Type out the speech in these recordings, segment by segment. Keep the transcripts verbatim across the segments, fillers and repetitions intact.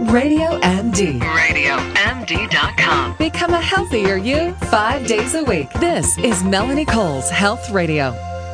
Radio M D. radio M D dot com. Become a healthier you five days a week. This is Melanie Cole's Health Radio.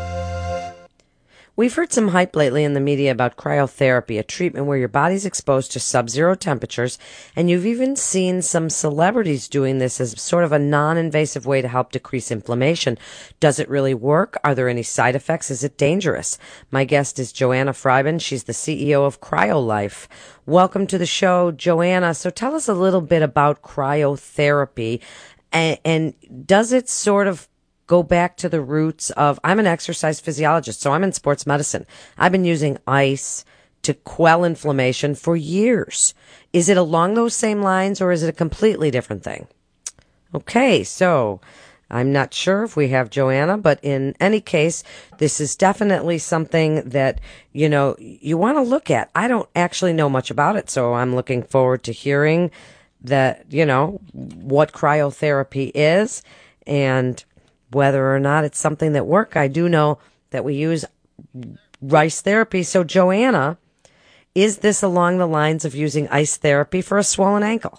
We've heard some hype lately in the media about cryotherapy, a treatment where your body's exposed to sub-zero temperatures, and you've even seen some celebrities doing this as sort of a non-invasive way to help decrease inflammation. Does it really work? Are there any side effects? Is it dangerous? My guest is Joanna Freiben. She's the C E O of CryoLife. Welcome to the show, Joanna. So tell us a little bit about cryotherapy, and, and does it sort of go back to the roots of, I'm an exercise physiologist, so I'm in sports medicine. I've been using ice to quell inflammation for years. Is it along those same lines, or is it a completely different thing? Okay, so I'm not sure if we have Joanna, but in any case, this is definitely something that, you know, you want to look at. I don't actually know much about it, so I'm looking forward to hearing that, you know, what cryotherapy is and whether or not it's something that works. I do know that we use rice therapy. So, Joanna, is this along the lines of using ice therapy for a swollen ankle?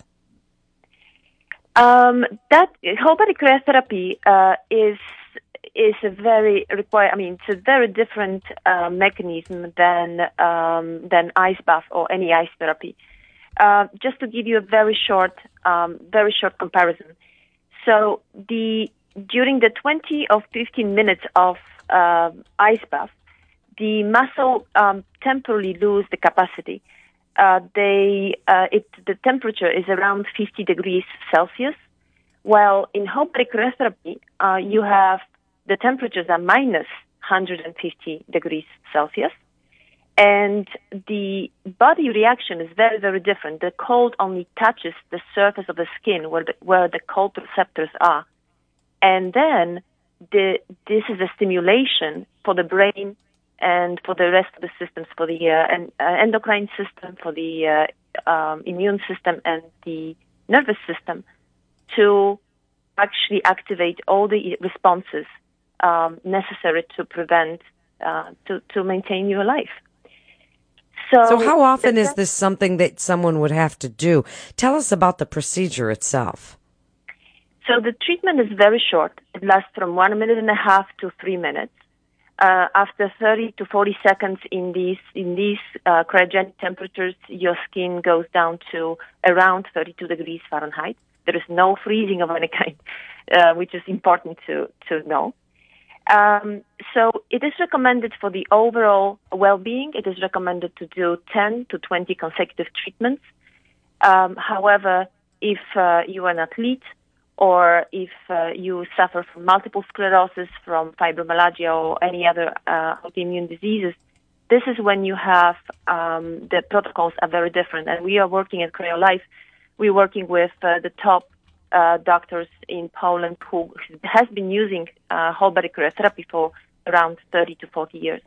Um, that whole body cryotherapy uh, is is a very require. I mean, it's a very different uh, mechanism than um, than ice bath or any ice therapy. Uh, just to give you a very short, um, very short comparison. So the During the twenty or fifteen minutes of uh, ice bath, the muscle um, temporarily lose the capacity. Uh, they, uh, it, the temperature is around fifty degrees Celsius, while in whole body cryotherapy, uh, you have the temperatures are minus one hundred fifty degrees Celsius, and the body reaction is very, very different. The cold only touches the surface of the skin where the, where the cold receptors are. And then the, this is a stimulation for the brain and for the rest of the systems, for the uh, and, uh, endocrine system, for the uh, um, immune system, and the nervous system to actually activate all the responses um, necessary to prevent, uh, to, to maintain your life. So, so how often is this something that someone would have to do? Tell us about the procedure itself. So the treatment is very short. It lasts from one minute and a half to three minutes. Uh, after thirty to forty seconds in these in these uh, cryogenic temperatures, your skin goes down to around thirty-two degrees Fahrenheit. There is no freezing of any kind, uh, which is important to to know. Um, so it is recommended for the overall well-being. It is recommended to do ten to twenty consecutive treatments. Um, however, if uh, you are an athlete, or if uh, you suffer from multiple sclerosis, from fibromyalgia, or any other uh, autoimmune diseases, this is when you have, um, the protocols are very different. And we are working at CryoLife, we're working with uh, the top uh, doctors in Poland who has been using uh, whole body cryotherapy for around thirty to forty years.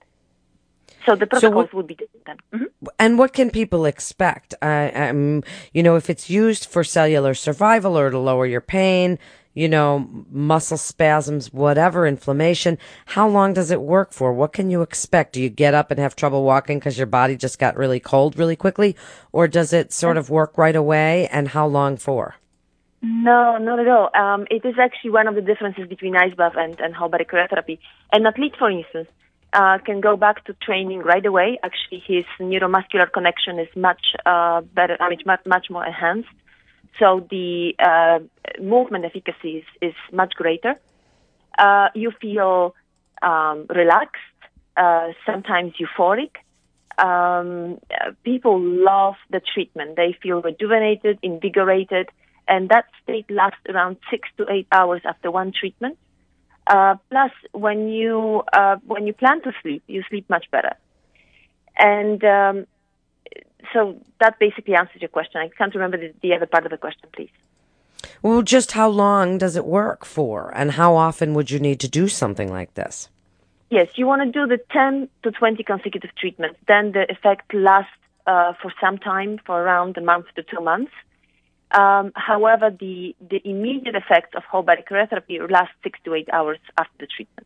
So the protocols so what, would be different then. Mm-hmm. And what can people expect? Uh, um, you know, if it's used for cellular survival or to lower your pain, you know, muscle spasms, whatever, inflammation, how long does it work for? What can you expect? Do you get up and have trouble walking because your body just got really cold really quickly? Or does it sort of work right away, and how long for? No, not at all. Um, it is actually one of the differences between ice bath and, and whole body cryotherapy. An athlete, for instance, Uh, can go back to training right away. Actually, his neuromuscular connection is much uh, better, I mean, much, much more enhanced. So the uh, movement efficacy is, is much greater. Uh, you feel um, relaxed, uh, sometimes euphoric. Um, people love the treatment. They feel rejuvenated, invigorated, and that state lasts around six to eight hours after one treatment. Uh, plus, when you uh, when you plan to sleep, you sleep much better. And um, so that basically answers your question. I can't remember the, the other part of the question, please. Well, just how long does it work for, and how often would you need to do something like this? Yes, you want to do the ten to twenty consecutive treatments. Then the effect lasts uh, for some time, for around a month to two months. Um, however, the, the immediate effects of whole body cryotherapy last six to eight hours after the treatment.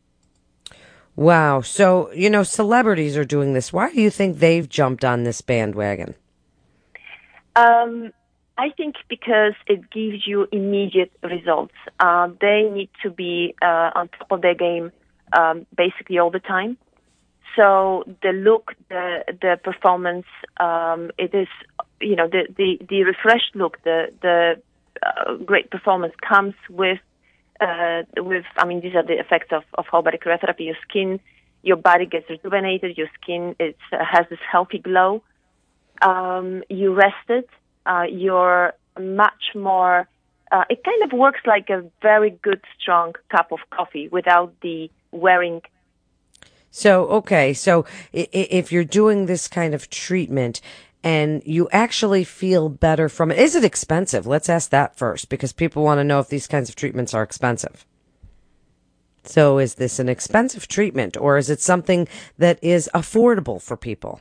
Wow. So, you know, celebrities are doing this. Why do you think they've jumped on this bandwagon? Um, I think because it gives you immediate results. Uh, they need to be uh, on top of their game um, basically all the time. So the look, the the performance, um, it is, you know, the, the, the refreshed look, the the uh, great performance comes with uh, with. I mean, these are the effects of of whole body cryotherapy. Your skin, your body gets rejuvenated. Your skin it uh, has this healthy glow. Um, you rested. Uh, you're much more, uh, it kind of works like a very good, strong cup of coffee without the wearing. So, okay, so i- if you're doing this kind of treatment and you actually feel better from it, is it expensive? Let's ask that first, because people want to know if these kinds of treatments are expensive. So is this an expensive treatment, or is it something that is affordable for people?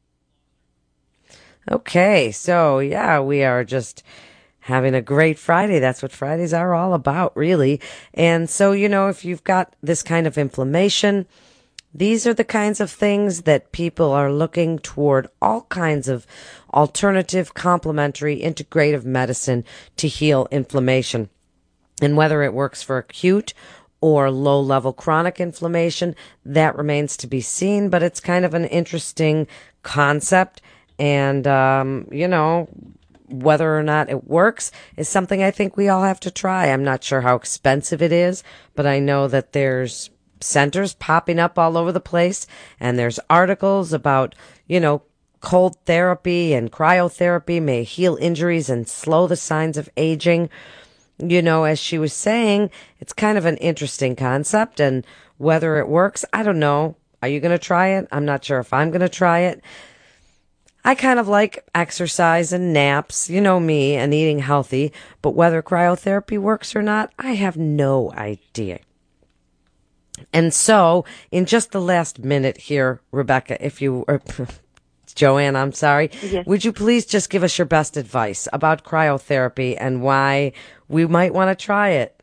Okay, so yeah, we are just having a great Friday. That's what Fridays are all about, really. And so, you know, if you've got this kind of inflammation, these are the kinds of things that people are looking toward all kinds of alternative, complementary, integrative medicine to heal inflammation. And whether it works for acute or low-level chronic inflammation, that remains to be seen, but it's kind of an interesting concept. And, um, you know, whether or not it works is something I think we all have to try. I'm not sure how expensive it is, but I know that there's centers popping up all over the place, and there's articles about, you know, cold therapy and cryotherapy may heal injuries and slow the signs of aging. You know, as she was saying, it's kind of an interesting concept, and whether it works, I don't know. Are you going to try it? I'm not sure if I'm going to try it. I kind of like exercise and naps, you know me, and eating healthy, but whether cryotherapy works or not, I have no idea. And so, in just the last minute here, Rebecca, if you, or Joanne, I'm sorry, Yes. Would you please just give us your best advice about cryotherapy and why we might want to try it?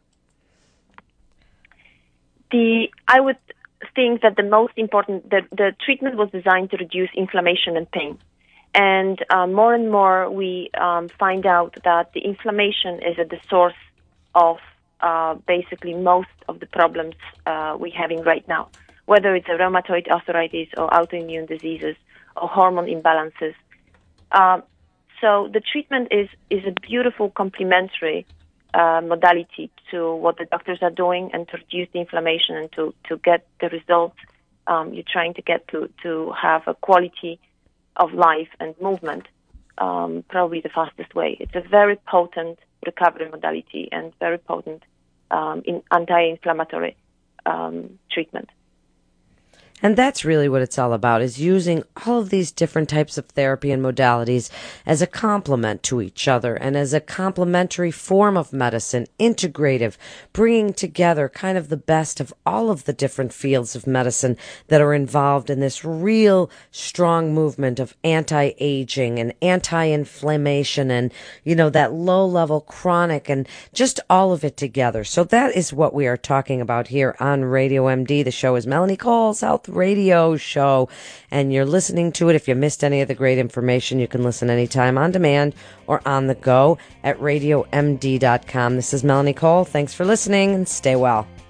The I would think that the most important, the, the treatment was designed to reduce inflammation and pain. And uh, more and more we um, find out that the inflammation is at the source of uh, basically most of the problems uh, we're having right now, whether it's a rheumatoid arthritis or autoimmune diseases or hormone imbalances. Um, so the treatment is, is a beautiful complementary uh, modality to what the doctors are doing and to reduce the inflammation and to, to get the results um, you're trying to get to, to have a quality of life and movement, um, probably the fastest way. It's a very potent recovery modality and very potent um, in anti-inflammatory um, treatment. And that's really what it's all about, is using all of these different types of therapy and modalities as a complement to each other and as a complementary form of medicine, integrative, bringing together kind of the best of all of the different fields of medicine that are involved in this real strong movement of anti-aging and anti-inflammation and, you know, that low-level chronic and just all of it together. So that is what we are talking about here on Radio M D. The show is Melanie Cole's Health Radio Show, and you're listening to it. If you missed any of the great information, you can listen anytime on demand or on the go at radio m d dot com. This is Melanie Cole. Thanks for listening and stay well.